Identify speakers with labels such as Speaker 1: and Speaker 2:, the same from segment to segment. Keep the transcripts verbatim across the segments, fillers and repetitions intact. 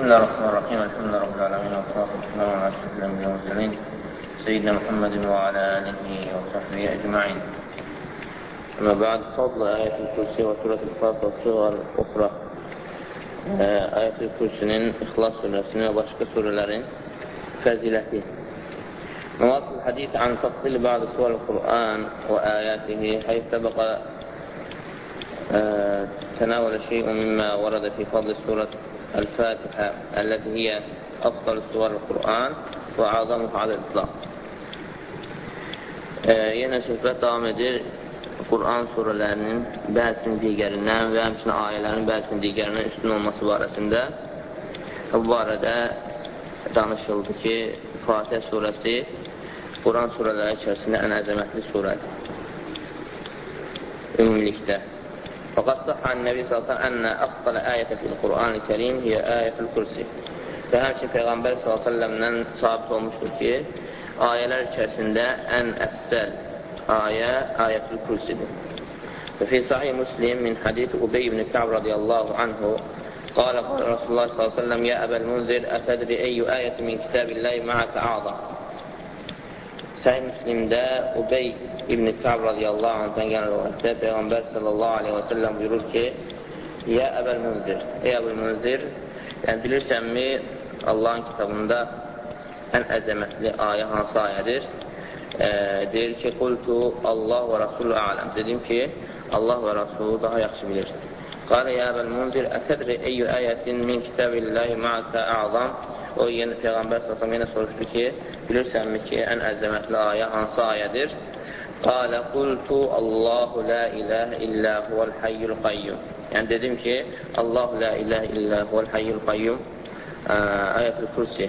Speaker 1: الله الرحمن الرحيم الحمد لله رب العالمين والصلاة والسلام على أشرف الأنبياء والمرسلين سيدنا محمد وعلى آله وصحبه أجمعين. أما بعد، فضل آية الكرسي وسورة الفاتحة والسور الأخرى. آية الكرسinin İxlas surəsinin və başqa surələrin fəziləti. Nəvasil hadis an tafsil ba'd suvar el-Qur'an və ayatihi hayth sabaqa تناول شيء مما ورد في فضل سورة الفاتحة التي هي أفضل سور القرآن وأعظمها على الإطلاق. Yenə söhbət davam edir Qur'an surələrinin bəzisinin digərindən və həmçinin ayələrin bəzisinin digərindən üstün olması barəsində. Bu barədə danışıldı ki, Fatihə surəsi Qur'an surələri içərisində ən əzəmətli surədir. Ümumilikdə. Fəqad səhhə ən-Nəbi sallallahu əleyhi və səlləm ənə əfdəl ayətə fil-Qur'an-ı-Kərim hiyə ayətül kürsi. Və həmçinin Peyğəmbər sallallahu əleyhi və səlləmdən sabit olmuşdur ki, ayələr içərisində ən əfsəl ayə ayətül kürsidir. Və fi sahih Müslim min hadis Ubey ibn Ka'b radiyallahu anhu qala qala Rasulullah sallallahu əleyhi və səlləm ya Əbəl Munzir ətədri eyyü ayəti min kitabillahi ma'aka a'zam. Sahih Müslimdə Ubey ibn Ka'b radiyallahu anhdan gələn rivayətdə Peyğəmbər sallallahu aleyhi və səlləm buyurur ki, ya Əbəl Munzir, ey Əbəl Munzir, yəni bilirsənmi Allahın kitabında ən əzəmətli ayə hansı ayədir? E, deyir ki, qultu Allah və Rasulü aləm. Dedim ki, Allah və Rasulü daha yaxşı bilir. Qalə ya Əbəl Munzir, ətədri eyyü ayətin min kitabillahi ma'aka a'zam. O yenə Peyğəmbər sallallahu yenə soruşdu ki, bilirsənmi ki, ən əzəmətli ayə hansı ayədir? Qalə qultu Allahu la ilahə illə huvəl hayyul qayyum. Yəni dedim ki, Allahu la ilahə illə huvəl hayyul qayyum ayətül kürsi.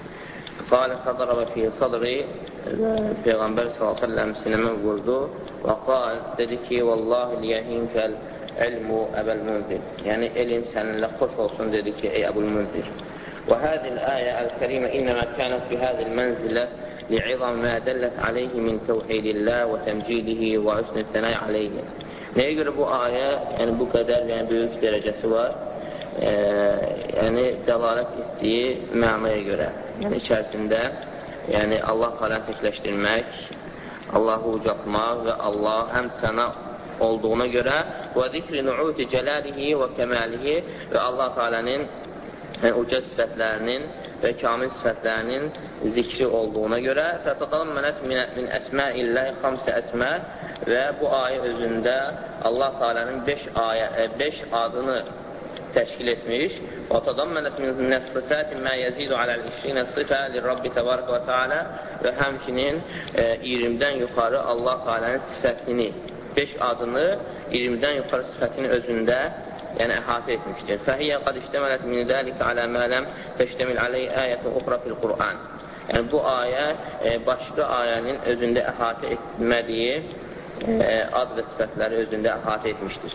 Speaker 1: Qalə fədarabə fi sadri, Peyğəmbər sallallahu aleyhi ve sellem sinəmə vurdu və qal, dedi ki, vallahi liyehinkəl ilmu Əbəl Munzir. Yəni elm səninlə xoş olsun, dedi ki, ey Əbəl Munzir. Və hədil ayə əl-kərimə innəmə kənət fi hədil mənzilə li'izam mə dəllət aleyhi min təvhidillah və təmcidihi və hüsnü sənəy aleyhi. Nəyə görə bu ayə, yəni bu qədər yəni, böyük dərəcəsi var? E, yəni dəlalət etdiyi mənaya görə. Yəni içərisində yəni Allah xaləni təkləşdirmək, Allahı ucaltmaq və Allah həm sənə olduğuna görə və zikri nu'uti cəlalihi və kəməlihi və Allah xalənin yəni, uca sifətlərinin və kamil sifətlərinin zikri olduğuna görə fətəqammənət min əsməilləhi xamsə əsmə və bu ayə özündə Allah xalənin beş, ayə, beş adını təşkil etmiş. Və tadammənət min sıfətin mə yəzidu aləl-işrinə sıfə li-Rabbi təbarək və teala və həmçinin e, iyirmidən yuxarı Allah xalənin sifətini, beş adını iyirmidən yuxarı sifətini özündə yəni əhatə etmişdir. Fəhiyyə qad iştəmələt min dəlikə alə mələm təştəmil aleyh ayətun uxra fil-Qur'an. Yəni bu ayə e, başqa ayənin özündə əhatə etmədiyi e, ad və sifətləri özündə əhatə etmişdir.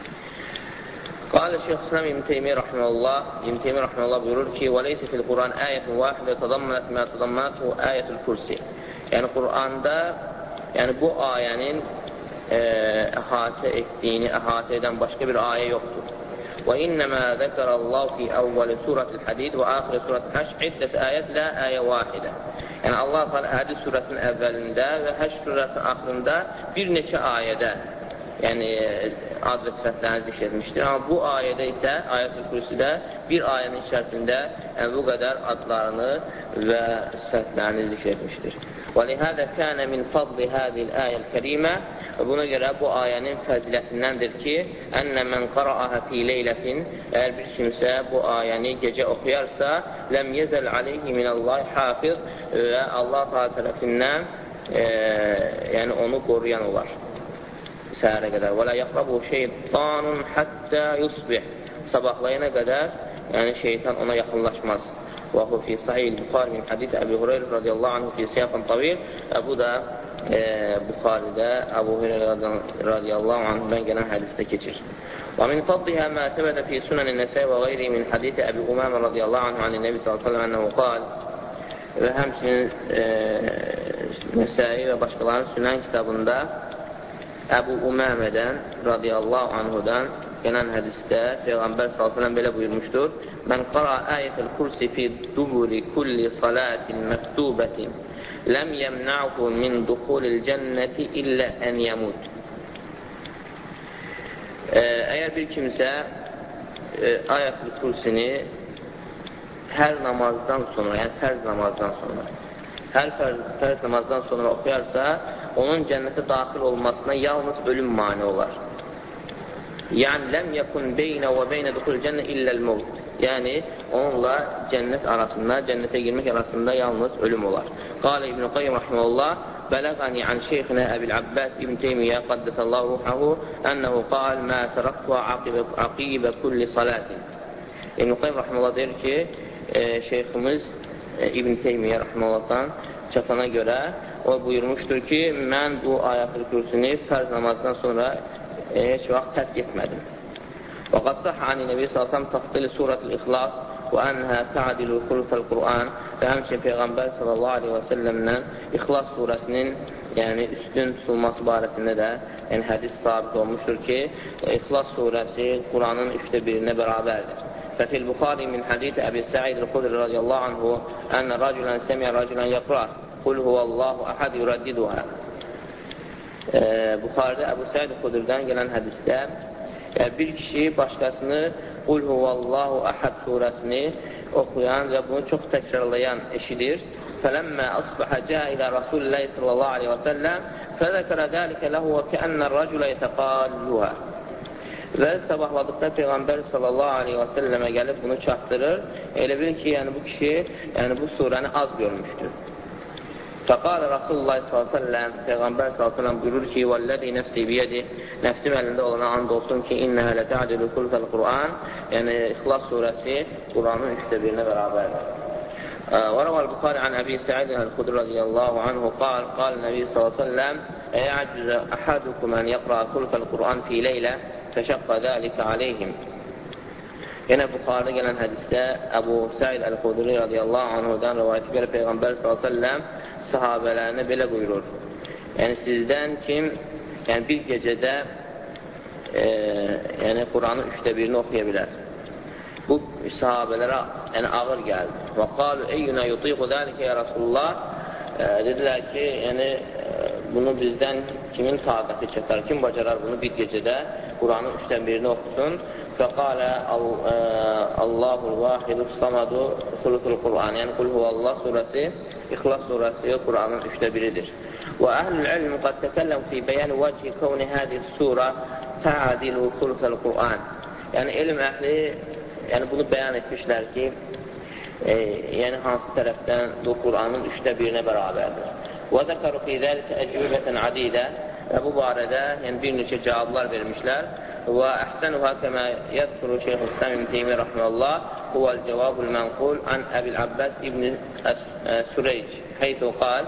Speaker 1: Qalə Şeyx İslam İbn Teymiyyə rahmanullah, İbn Teymiyyə rahmanullah buyurur ki, və leysi fil-Qur'an ayətun vahidə tadammənət mə tadammənəthu ayətül kürsi. Yəni Qur'anda yəni bu ayənin e, əhatə etdiyini, əhatə edən başqa bir ayə yoxdur. Və innəmə zəkərəllahu fi əvvəli surətil hədid və axirə surətil həşr iddət ayət lə ayə vahidə. Yəni Allah Hədid surəsinin əvvəlində və Həşr surəsinin axırında bir neçə ayədə yəni ad və sifətlərini zikr etmişdir. Amma bu ayədə isə, ayət-ül kürsüdə bir ayənin içərisində yəni, bu qədər adlarını və sifətlərini zikr etmişdir. Və lihədə kənə min fadli hədil ayəl kərimə və buna görə bu ayənin fəzilətindəndir ki, ənə mən qara'əhə fi leylətin əgər bir kimsə bu ayəni gecə oxuyarsa, ləm yəzəl aleyhi minəllahi hafiz və Allah tərəfindən e, yəni onu qoruyan olar. Səhərə qədər. Və lə yəqrabu şeytanun həttə yusbih. Sabahlayana qədər, yəni şeytan ona yaxınlaşmaz. Və hu fi sahih Buxari min hadith Əbu Hureyre radiyallahu anhu fi siyaqın tavil. Bu da e, Buxaridə Əbu Hureyre radiyallahu anhudan gələn hədisdə keçir. Və min fadlihə mə səbədə fi sunən-i nəsəy və qeyri min hadith Əbu Umamə radiyallahu anhu anin Nəbi sallallahu aleyhi və səlləm ənəhu qal və həmçinin e, Nəsəi və başqalarının sünən kitabında Əbu Uməmədən radiyallahu anhudan gələn hədisdə Peyğəmbər sallallahu əleyhi və səlləm belə buyurmuşdur: "Mən qara ayətul kursi fi duburi kulli salatin maktubatin lam yemna'hu min dukhulil cenneti illa an yamut." Əgər bir kimsə e, ayətul kursini hər namazdan sonra, yəni fərz namazdan sonra, hər fərz, fərz namazdan sonra oxuyarsa, onun cənnətə daxil olmasına yalnız ölüm mane olar. Yəni, ləm yəkun beynə və beynə duxul cənnə illəl mevt. Yəni, onunla cənnət arasında, cənnətə girmək arasında yalnız ölüm olar. Qalə İbn-i Qayyum rəhməlullah: Bələqəni an şeyxinə Əbil Abbas İbn Teymiyyə qaddəsəllahu ruhahu ənəhu qal mə tərəqtuha aqibə kulli salatin. İbn-i Qayyum rəhməlullah deyir ki, e, şeyximiz e, İbn Teymiyyə rəhməlullahdan çatana görə o buyurmuşdur ki, mən bu ayət-ül kürsünü fərz namazdan sonra e, heç vaxt tərk etmədim. Və qad səhə ani Nəbi sallallahu əleyhi və səlləm təfdili surətul İxlas və ənhə təadilu xulfəl Qur'an və həmçinin Peyğəmbər sallallahu aleyhi və səlləmdən İxlas surəsinin yəni üstün tutulması barəsində də yəni hədis sabit olmuşdur ki, İxlas surəsi Qur'anın üçdə birinə bərabərdir. ففي البخاري من حديث أبي سعيد الخدري رضي الله عنه أن رجلا سمع رجلا يقرأ قل هو الله أحد يرددها. Buxarıda Əbu Səid Xudridən gələn hədisdə yəni bir kişi başqasını Qul huvallahu əhəd surəsini oxuyan və bunu çox təkrarlayan eşidir. Fələmmə asbəhə cəə ilə Rasulullah sallallahu aleyhi və səlləm fədəkərə dəlikə ləhu və kəənnə rəculə yətəqalluhə. Və sabahladıqda Peyğəmbər sallallahu aleyhi və səlləmə gəlib bunu çatdırır. Elə bil ki, yəni bu kişi yəni bu surəni az görmüşdür. Fəqalə Rasulullah sallallahu aleyhi və səlləm Peyğəmbər sallallahu aleyhi və səlləm buyurur ki, vəlləzi nəfsi biyədi, nəfsim əlində olana and olsun ki, innəhə lətədilu kulfəl Qur'an, yəni İxlas surəsi Qur'anın üçdə birinə bərabərdir. وروى البخاري عن أبي سعيد الخدري رضي الله عنه قال قال النبي صلى الله عليه وسلم أيعجز أحدكم أن يقرأ ثلث القرآن في ليلة فشق ذلك عليهم. Yenə Buxarıda gələn hədisdə Əbu Səid Əl-Xudri radiyallahu anhudan rivayət edir Peyğəmbər sallallahu əleyhi və səlləm sahabələrinə belə buyurur. Yəni sizdən kim yəni bir gecədə e, yəni Quranın üçdə birini oxuya bilər. Bu sahabələrə yəni ağır gəldi. Və qalu eyyuna yutiqu zəlikə ya Rasulullah. E, dedilər ki, yəni bunu bizdən kimin taqəti çəkər, kim bacarar bunu bir gecədə Quranın üçdən birini oxusun. Fəqalə Allahul vahidus samadu sulutul Qur'an. Yəni Qul huvallah surəsi, İxlas surəsi Qur'anın üçdə biridir. Və əhlül ilm qad təkəlləm fi bəyan vəcih kavni hədis surə təadilu sulutul Qur'an. Yəni elm əhli yəni bunu bəyan etmişlər ki, e, yəni hansı tərəfdən bu Qur'anın üçdə birinə bərabərdir. Və zəkəru fi zəlikə əcvibətən adidə və bu barədə yəni bir neçə cavablar vermişlər. Və əhsənuhə kəmə yədkuru Şeyxülislam İbn Teymiyyə rəhməllah huvəl cavabul mənqul an Əbil Abbas İbn Süreyc heytu qal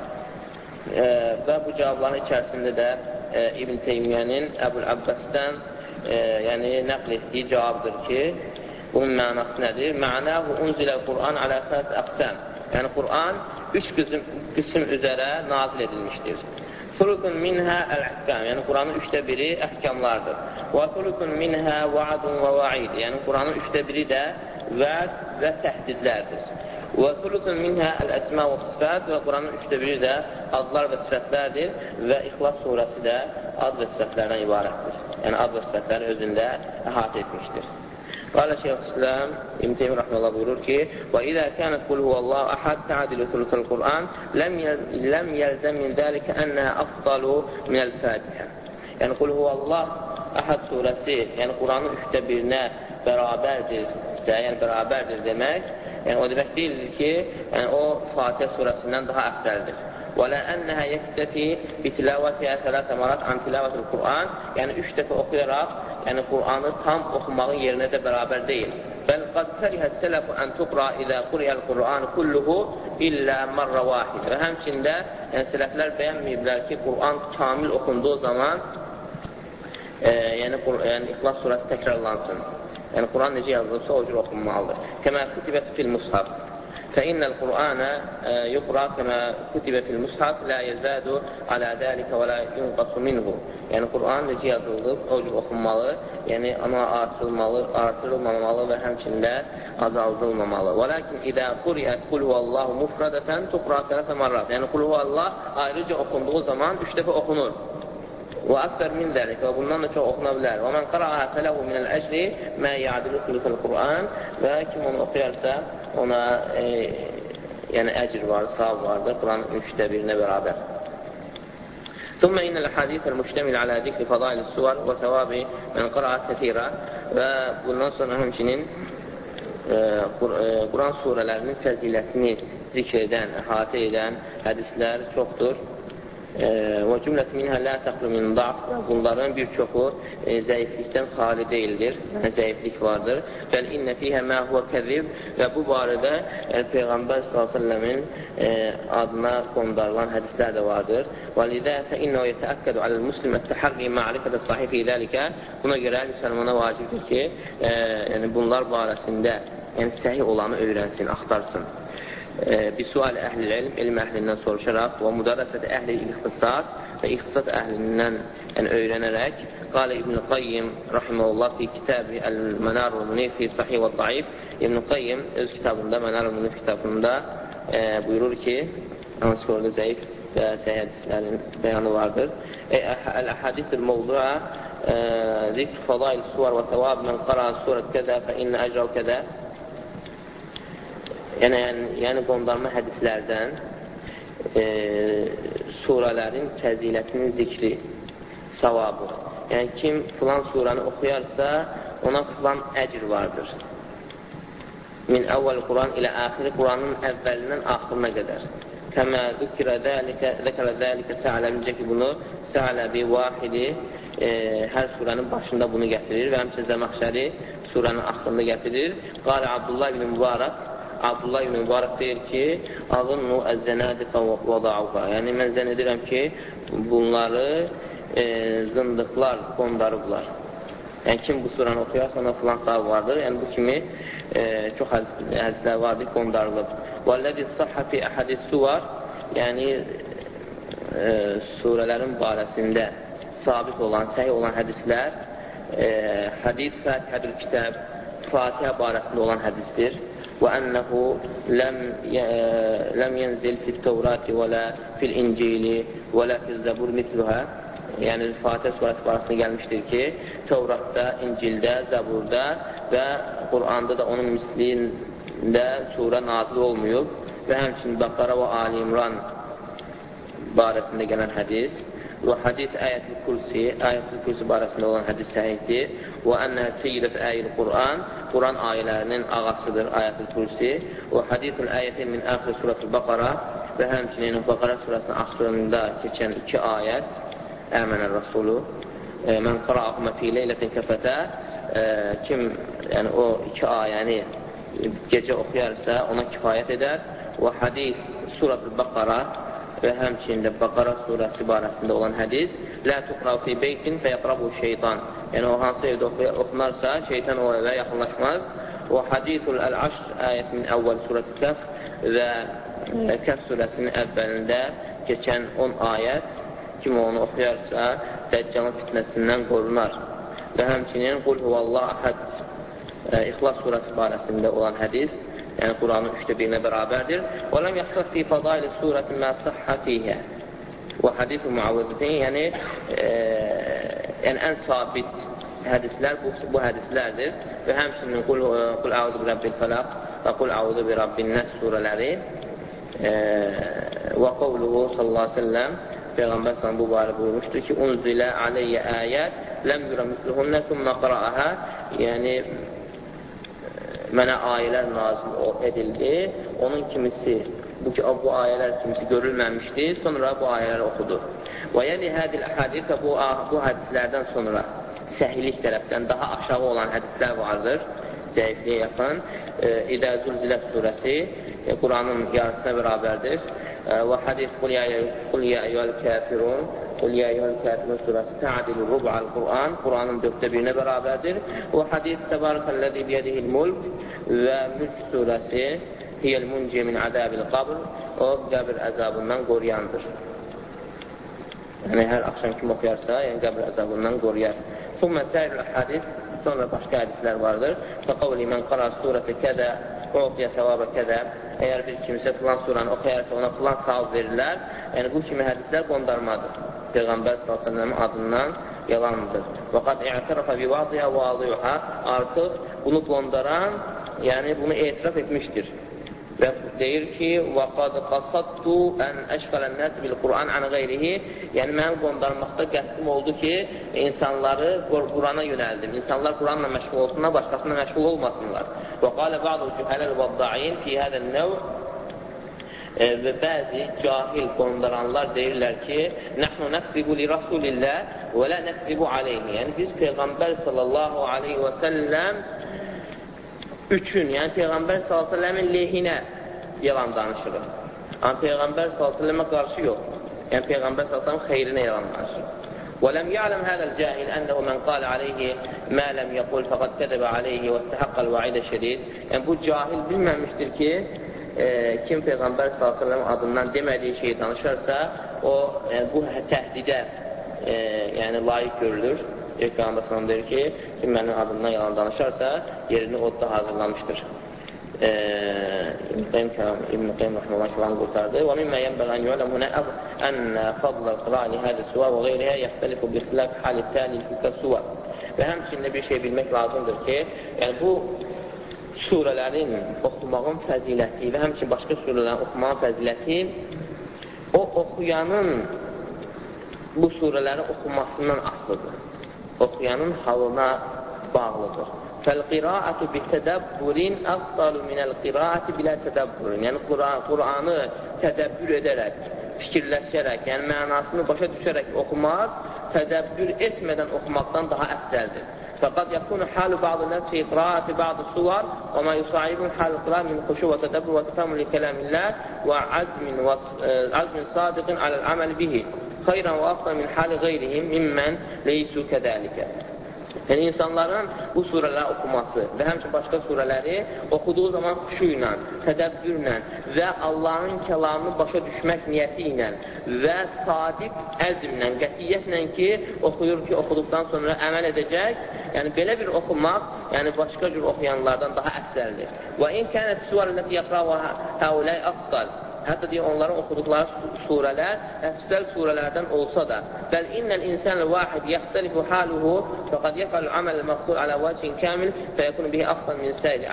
Speaker 1: və bu cavabların içərisində də İbn Teymiyyənin Əbul Abbasdən e, yəni nəql etdiyi cavabdır ki, bunun mənası nədir? Mənahu unziləl Qur'an alə fəs əqsəm. Yəni Qur'an üç qism, qism üzərə nazil edilmişdir. Sulukun minhə əl-əhkam, yəni Quranın üçdə biri əhkamlardır. Və sulukun minhə vaadun və vaid, yəni Quranın üçdə biri də vəd və təhdidlərdir. Və sulukun minhə əl-əsmə və sifət və Quranın üçdə biri də adlar və sifətlərdir və İxlas surəsi də ad və sifətlərdən ibarətdir. Yəni ad və sifətləri özündə əhatə etmişdir. Qalə Şeyxülislam İbn Teymiyyə rəhməllah buyurur ki, və izə kənət qul huvallahu əhəd təadilu sulutul Qur'an ləm yəlzəm min dəlikə ənə əfdalu minəl-Fətihə. Yəni qul huvallah əhəd surəsi, yəni Quranın üçdə birinə bərabərdirsə, yəni bərabərdir demək, yəni o demək deyildir ki, yəni o Fatihə surəsindən daha əfsəldir. Və lə ənəhə yəktəfi bitiləvətiyyə tələsə marat an tiləvətil Qur'an, yəni üç dəfə oxuyaraq, yəni Qur'anı tam oxumağın yerinə də bərabər deyil. Bəl qad kərihə sələfu ən tuqra idə quriyəl Qur'an kulluhu illə marra vahid. Və həmçində yəni sələflər bəyənməyiblər ki, Qur'an kamil oxunduğu zaman e, yəni, yəni İxlas surəsi təkrarlansın. Yəni Quran necə yazılıbsa o cür oxunmalıdır. Kəmə kutibət fil mushaf. فإن القرآن يقرأ كما كتب في المصحف لا يزاد على ذلك ولا ينقص منه. Yəni, Qur'an necə yazılıb, o cür oxunmalı, yəni ona artırılmalı, artırılmamalı və həmçində azaldılmamalı. Və lakin idə quriət qul huvallahu mufradətən tuqra sələsə marrat. Yəni, qul huvallah ayrıca oxunduğu zaman üç dəfə oxunur. Və əksər min dəlik və bundan da çox oxuna bilər. Və mən qara'ə fələhu minəl əcri mə ya'dilu sülükəl Qur'an və kim onu oxuyarsa ona e, yəni əcr var, savab vardır, Qur'anın üçdə birinə bərabər. ثم إن الأحاديث المشتمل على ذكر فضائل السور وثواب من قرأ كثيرة və bundan sonra həmçinin e, Quran surələrinin fəzilətini zikr edən, əhatə edən hədislər çoxdur. Və cümlət minhə lə təxlu min da'f. Bunların bir çoxu e, zəiflikdən xali deyildir. Yəni, zəiflik vardır. Bəl innə fiyhə mə huvə kəzib və bu barədə e, Peyğəmbər sallallahu əleyhi və səlləmin e, adına qondarılan hədislər də vardır. Və lidə fə innə yətəəkkədu aləl muslim ət-təhərri ma'rifətə sahifi idəlikə. Buna görə müsəlmana vacibdir ki, e, yəni bunlar barəsində yəni səhih olanı öyrənsin, axtarsın. بسؤال أهل العلم علم أهلindən soruşaraq və müdərəsədə əhli-ixtisas və ixtisas əhlindən yəni, öyrənərək qalə İbn-i Qayyim rahiməhullah fi kitabı Əl-Mənar-ül Munif fi Sahih və Daif. İbn-i Qayyim öz kitabında, Mənar-ül Munif kitabında e, buyurur ki, hansı orada zəif və səhih hədislərin bəyanı vardır. Əl-Əhadithül Mevdu'a zikr fadail suvar və təvab mən qara surət kədə fə innə əcrəv kədə. Yəni, yəni, yəni qondarma hədislərdən e, surələrin fəzilətinin zikri, savabı. Yəni, kim filan surəni oxuyarsa, ona filan əcr vardır. Min əvvəl Quran ilə axiri, Quranın əvvəlindən axırına qədər. Kəmə zükirə zəkərə zəlikə sə'ələmcə ki, bunu Sə'ləbi vahidi e, hər surənin başında bunu gətirir və həmçə Zəməxşəri surənin axırında gətirir. Qalə Abdullah ibn Mübarək Abdullah ibn Mübarək deyir ki, azınnu əz-zənadiqə və da'uqa. Yəni, mən zənn edirəm ki, bunları e, zındıqlar qondarıblar. Yəni, kim bu suranı oxuyarsa, ona filan savab vardır. Yəni, bu kimi e, çox hədislər vardır, qondarılıb. وَالَّذِي صَحَّ فِي أَحَدِ السُّوَرِ Yəni, e, surələrin barəsində sabit olan, səhih olan hədislər, e, hədid Fatihədül Kitab, Fatihə barəsində olan hədisdir. وأنه لم لم ينزل في التوراة ولا في الإنجيل ولا في الزبور مثلها. Yəni Fatihə surəsi barəsində gəlmişdir ki, Tevratda, İncildə, Zəburda və Quranda da onun mislində surə nazil olmayıb və həmçinin Bəqara və Ali İmran barəsində gələn hədis və hadis Ayət-ül Kursi, Ayət-ül Kursi barəsində olan hədis səhihdir. Və ənə seyyidət əyil Qur'an, Quran ayələrinin ağasıdır Ayət-ül Kursi. Və hadis-ül ayətin min əxri surət-ül Bəqara və həmçinin Bəqara surəsinin axırında keçən iki ayət Əmənər Rasulü mən qara'ahumə fi leylətin kəfətə kim yəni, o iki ayəni gecə oxuyarsa ona kifayət edər. Və hadis surət-ül Bəqara və həmçində Bəqara surəsi barəsində olan hədis Lə tuqrav fi beytin fəyəqrabu şeytan. Yəni, o hansı evdə oxunarsa, şeytan o evə yaxınlaşmaz. Və hadithul əl-aşr ayət min əvvəl surəti Kəf və Kəf surəsinin əvvəlində keçən on ayət kim onu oxuyarsa, Dəccalın fitnəsindən qorunar. Və həmçinin Qul huvallah əhəd İxlas surəsi barəsində olan hədis yəni Quranın üçdə birinə bərabərdir. Və ləm yaxsaq fi fadaili surətin mə səhhə fiyhə və hadith-ü muavvəzətin yəni, e, yəni ən sabit hədislər bu, bu hədislərdir və həmçinin Qul, qul əuzu bi rabbil fələq və Qul əuzu bi rabbin nəs surələri e, və qavluhu sallallahu aleyhi ve sellem Peyğəmbər sallam bu barə buyurmuşdur ki unzilə aleyyə əyət ləm yürə misluhunnə sümmə qara'əhə yəni mənə ayələr nazil edildi, onun kimisi, bu, bu ayələr kimisi görülməmişdi, sonra bu ayələri oxudu. Və yəni hədil hədifə bu, bu hədislərdən sonra səhillik tərəfdən daha aşağı olan hədislər vardır, zəifliyə yaxın. İdə Zülzilət surəsi Quranın yarısına bərabərdir. Və hədis Qul ya eyyuhəl kafirun Qul ya eyyuhəl kafirun surəsi tə'adilu rub'al Quran Quranın dörddə birinə bərabərdir. Və hədis Təbarəkəlləzi biyədihil mulk və Mülk surəsi hiyəl munciyə min ədəbil qabr, o qəbir əzabından qoruyandır. Yəni, hər axşam kim oxuyarsa, yəni qəbir əzabından qoruyar. Sümmə səyirlə hədis, sonra başqa hədislər vardır. Fəqavli mən qara surətə kədə, uğtiyə səvabə kədə. Əgər bir kimsə filan suranı oxuyarsa, ona filan savab verirlər. Yəni, bu kimi hədislər qondarmadır. Peyğəmbər sallallahu əleyhi və səlləm adından yalandır. Və qad i'tirafa bi vadiha və adiyuha, artıq bunu qondaran, yəni bunu etiraf etmişdir. Və deyir ki, və qad qasadtu ən əşqələn nəs bil Qur'an ən qeyrihi, yəni mənim qondarmaqda qəsdim oldu ki, insanları Qur'ana yönəldim. İnsanlar Qur'anla məşğul olsunlar, başqasına məşğul olmasınlar. Və qalə bə'du cühələl və da'in fi hədən nəv, və bəzi cahil qondaranlar deyirlər ki, nəhnu nəqsibu li Rasulillah və lə nəqsibu aleyhi. Yəni, biz Peyğəmbər sallallahu aleyhi və səlləm üçün, yəni Peyğəmbər sallallahu aleyhi və səlləmin lehinə yalan danışırıq. Amma Peyğəmbər sallallahu aleyhi və səlləmə qarşı yox. Yəni, Peyğəmbər sallallahu aleyhi və səlləmin xeyrinə yalan danışırıq. وَلَمْ يَعْلَمْ هَذَا الْجَاهِلْ أَنَّهُ مَنْ قَالَ عَلَيْهِ مَا لَمْ يَقُلْ فَقَدْ كَذَبَ عَلَيْهِ وَاسْتَحَقَّ الْوَعِيدَ الشَّدِيدِ. Yəni, bu cahil bilməmişdir ki, e, kim Peyğəmbər sallallahu aleyhi və səlləm adından demədiyi şeyi danışarsa, o yəni, bu təhdidə e, yəni, layiq görülür. Peyğəmbər sallallahu aleyhi və səlləm deyir ki, kim mənim adından yalan danışarsa, yerini odda hazırlamışdır. İbn-i Qeym rəhməllah filan qurtardı. Və mimmə yənbəğən yu'ləm hünə ənə fadlal qıra'li hədə suva və qeyrihə yəxtəlifu bi-ixtilaf halit təli fükə suva. Və həmçində bir şey bilmək lazımdır ki, yəni bu surələrin oxumağın fəziləti və həmçin başqa surələrin oxumağın fəziləti o oxuyanın bu surələri oxumasından asılıdır. Oxuyanın halına bağlıdır. Fəl-qira'atu bi-tədəbburin əfdalu minəl-qira'ati bilə-tədəbburin. Yəni, Qur'anı tədəbbür edərək, fikirləşərək, yəni mənasını başa düşərək oxumaq, tədəbbür etmədən oxumaqdan daha əfsəldir. Fəqad yakunu halu bazı nəs fi qiraati bazı suvar və ma yusayibun halu qiraat min xuşu və tədəbbür və təfəmmül li kəlamillah və azmin və azmin sadiqin aləl aməl bihi xeyran və afdan min hali qeyrihim mimmən leysu kədəlikə. Yəni, insanların bu surələri oxuması və həmçə başqa surələri oxuduğu zaman xuşu ilə, tədəbbürlə və Allahın kəlamını başa düşmək niyyəti ilə və sadiq əzmlə, qətiyyətlə ki, oxuyur ki, oxuduqdan sonra əməl edəcək, yəni belə bir oxumaq, yəni başqa cür oxuyanlardan daha əfsəldir. Və in kənət surəl-ləti yəqrəvə həuləy əfsal. Hətta deyək, onların oxuduqları surələr əfsəl surələrdən olsa da, bəl innəl insənəl vahid yəxtəlifu haluhu fəqad yəfəl əməl məxsul alə vəcin kəmil fəyəkunu bihi afdan min səyli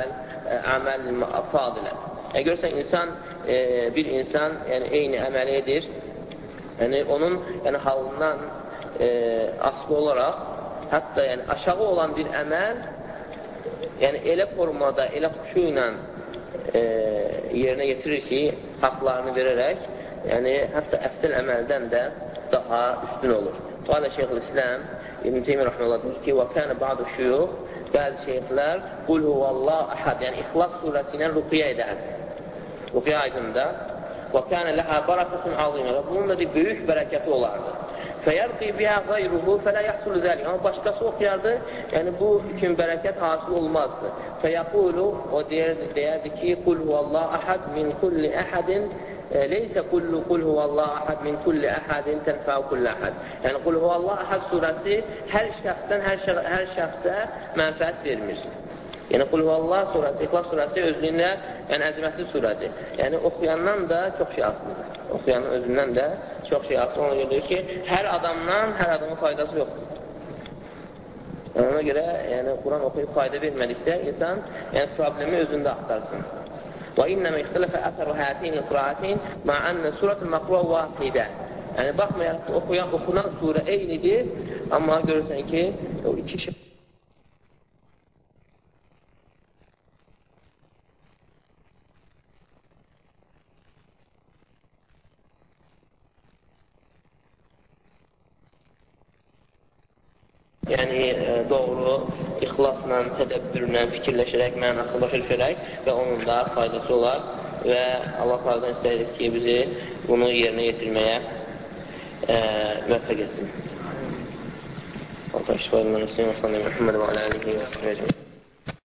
Speaker 1: əməl fadilə. Yəni, görürsən, insan, e, bir insan yəni, eyni əməli edir, yəni, onun yəni, halından e, asılı olaraq, hətta yəni, aşağı olan bir əməl yəni, elə formada, elə xuşu ilə E, yerinə yetirir ki, haqlarını verərək, yəni hətta əfsəl əməldən də daha üstün olur. Qalə Şeyxülislam İbn Teymiyyə rəhməhullah deyir ki, və kənə ba'du şuyuq, bəzi şeyxlər qul huvallahu əhad, yəni İxlas surəsi ilə ruqiyyə edər. Ruqiyyə aydında və kənə ləhə barakatun azimə və bunun da böyük bərəkəti olardı. Fəyərqi bihə qayruhu fələ yəhsulu zəlik. Amma başqası oxuyardı, yəni bu üçün bərəkət hasıl olmazdı. Fəyəqulu, o deyərdi ki, qul huvallahu əhəd min kulli əhədin, leysə qullu qul huvallahu əhəd min kulli əhədin tənfəu kulli əhəd. Yəni, qul huvallahu əhəd surəsi hər şəxsdən hər, şəx hər şəxsə mənfəət vermir. Yəni, qul huvallahu surəsi, İxlas surəsi özlüyündə yəni, əzmətli surədir. Yəni, oxuyandan da çox şey asılıdır. Oxuyanın özündən də çox şey asılı. Ona görə ki, hər adamdan hər adamın faydası yoxdur. Ona görə, yəni, Quran oxuyub fayda vermədikdə insan yəni, problemi özündə axtarsın. Və innəmə ixtilafə əsəru hətini qiraatin ma'annə surətul məqruə vaqidə. Yəni, baxmayaraq ki, oxuyan, oxunan surə eynidir, amma görürsən ki, o iki şey yəni doğru ixlasla, tədəbbürlə, fikirləşərək, mənasını başa düşərək və onun da faydası olar və Allah Teala'dan istəyirik ki, bizi bunu yerinə yetirməyə müvəffəq etsin. Allah təşkil edin, Muhammed və alə alihi və səhvə əcməin.